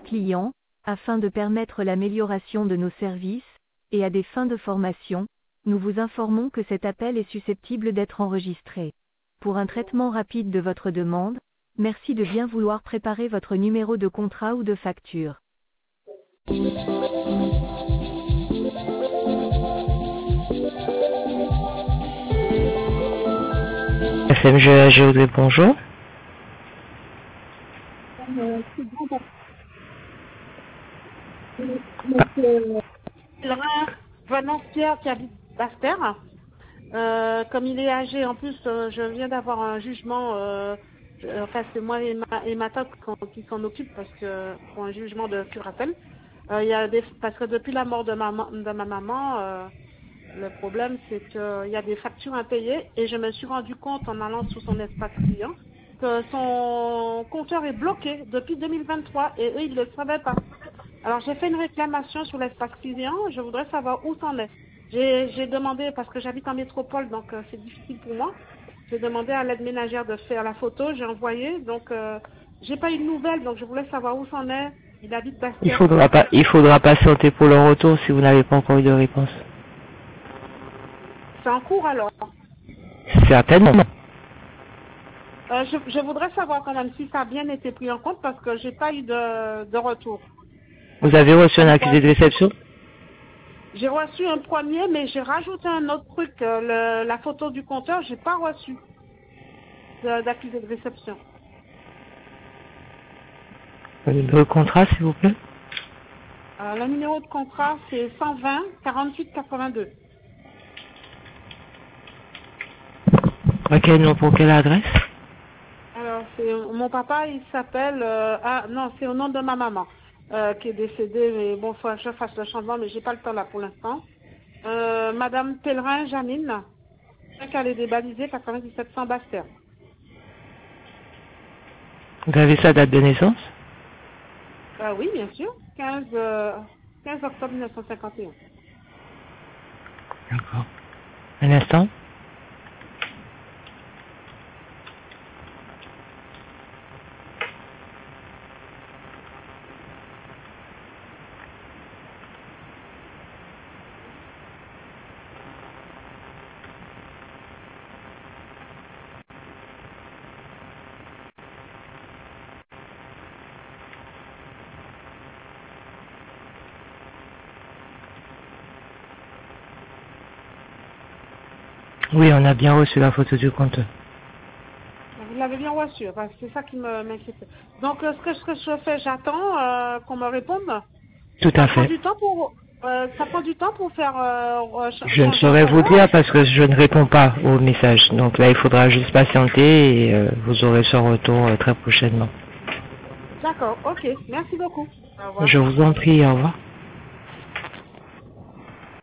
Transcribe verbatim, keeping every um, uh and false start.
clients, afin de permettre l'amélioration de nos services, et à des fins de formation, nous vous informons que cet appel est susceptible d'être enregistré. Pour un traitement rapide de votre demande, merci de bien vouloir préparer votre numéro de contrat ou de facture. F M G A G O D, bonjour. Euh, c'est bon, parce que Monsieur Pèlerin Valence Pierre qui habite Basse-Terre. Euh, comme il est âgé, en plus, euh, je viens d'avoir un jugement. Euh, je- enfin, c'est moi et ma, et ma tante qui s'en occupe parce que pour un jugement de curatelle. Euh, il y a des, parce que depuis la mort de ma, ma- de ma maman, euh, le problème c'est qu'il y a des factures impayées et je me suis rendu compte en allant sur son espace client que son compteur est bloqué depuis deux mille vingt-trois et eux ils ne le savaient pas. Alors j'ai fait une réclamation sur l'espace client, je voudrais savoir où c'en est. J'ai j'ai demandé, parce que j'habite en métropole, donc euh, c'est difficile pour moi, j'ai demandé à l'aide ménagère de faire la photo, j'ai envoyé, donc euh, j'ai pas eu de nouvelles, donc je voulais savoir où c'en est. Il habite Il Bastia. faudra pas, il faudra patienter pour le retour si vous n'avez pas encore eu de réponse. C'est en cours alors. Certainement. Euh, je, je voudrais savoir quand même si ça a bien été pris en compte parce que j'ai pas eu de, de retour. Vous avez reçu un Comme accusé quoi, de réception? j'ai reçu un premier, mais j'ai rajouté un autre truc. euh, le- la photo du compteur, j'ai pas reçu de- d'accusé de réception. Le contrat, s'il vous plaît. Euh, le numéro de contrat, c'est cent vingt quarante-huit quatre-vingt-deux. À quel nom, pour quelle adresse? Alors, c'est mon papa, il s'appelle... euh, ah, non, c'est au nom de ma maman, euh, qui est décédée, mais bon, faut que je fasse le changement, mais j'ai pas le temps là pour l'instant. Euh, Madame Pèlerin Janine, elle est débalisée quatre-vingt-dix-sept cents Basse-Terre. Vous avez sa date de naissance? Ah oui, bien sûr, quinze, euh, quinze octobre mille neuf cent cinquante et un. D'accord. Un instant. Oui, on a bien reçu la photo du compteur. Vous l'avez bien reçu, parce que c'est ça qui me m'inquiète. Donc, euh, ce, que, ce que je fais, j'attends euh, qu'on me réponde. Tout Ça à prend fait. du temps pour, euh, ça prend du temps pour faire euh, euh, ch- Je ne changer un saurais vous compteur. dire parce que je ne réponds pas aux messages. Donc là, il faudra juste patienter et euh, vous aurez ce retour euh, très prochainement. D'accord, ok, merci beaucoup. Au revoir. Je vous en prie, au revoir.